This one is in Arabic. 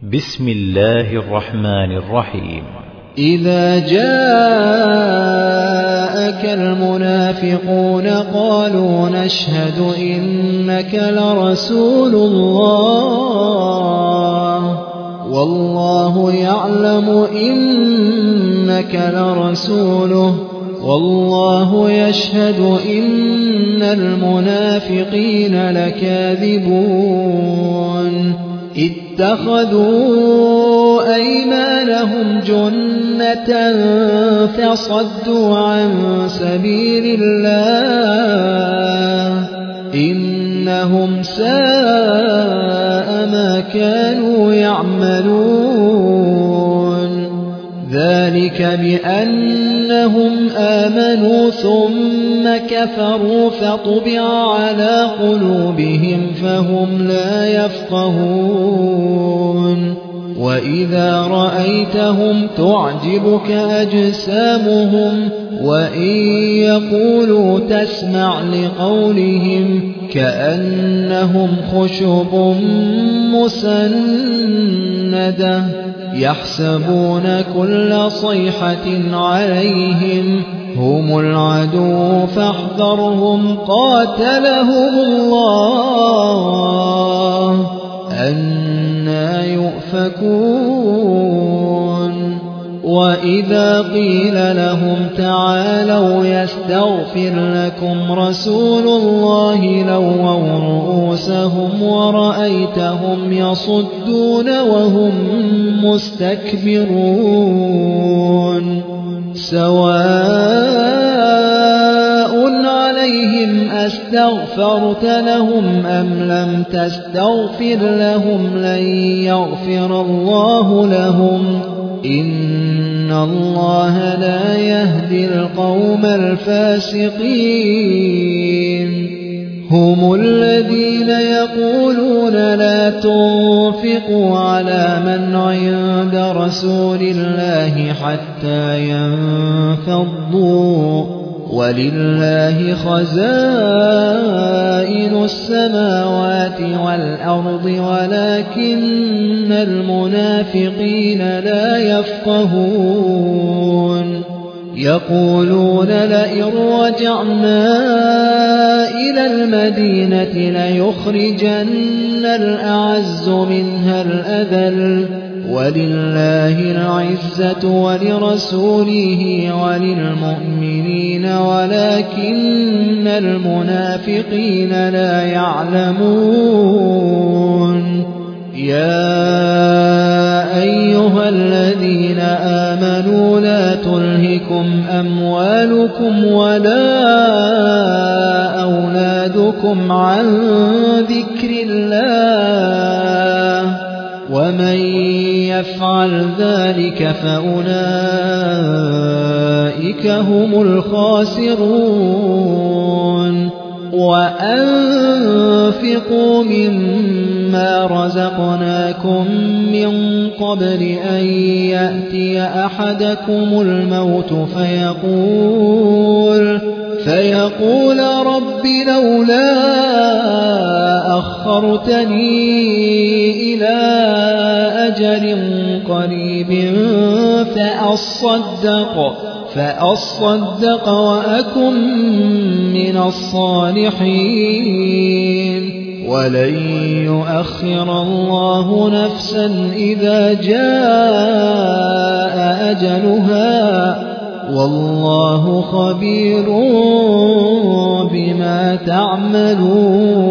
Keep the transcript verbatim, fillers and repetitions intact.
بسم الله الرحمن الرحيم. إذا جاءك المنافقون قالوا نشهد إنك لرسول الله والله يعلم إنك لرسوله والله يشهد إن المنافقين لكاذبون اتخذوا أيمانهم جنة فصدوا عن سبيل الله إنهم ساء ما كانوا يعملون ذلك بأنهم آمنوا ثم كفروا فطبع على قلوبهم فهم لا يفقهون وإذا رأيتهم تعجبك أجسامهم وإن يقولوا تسمع لقولهم كأنهم خشب مسندة يحسبون كل صيحة عليهم هم العدو فاحذرهم قاتلهم الله أنى يؤفكون وإذا قيل لهم تعالوا يستغفر لكم رسول الله لووا رؤوسهم ورأيتهم يصدون وهم مستكبرون سواء عليهم أستغفرت لهم أم لم تستغفر لهم لن يغفر الله لهم إن الله لا يهدي القوم الفاسقين هم الذين يقولون لا تنفقوا على من عند رسول الله حتى ينفضوا ولله خزائن السماوات والأرض ولكن المنافقين لا يفقهون يقولون لئن رجعنا إلى المدينة ليخرجن الأعز منها الأذل ولله العزة ولرسوله وللمؤمنين ولكن المنافقين لا يعلمون يا أيها الذين آمنوا لا تلهكم أموالكم ولا أولادكم عن ذكر الله ومن يفعل ذلك فأولئك هم الخاسرون وأنفقوا مما رزقناكم من قبل أن يأتي أحدكم الموت فيقول فيقول رب لولا أخرتني إلى أجل قريب فأصدق فأصدق وأكن من الصالحين ولن يؤخر الله نفسا إذا جاء أجلها والله خبير بما تعملون.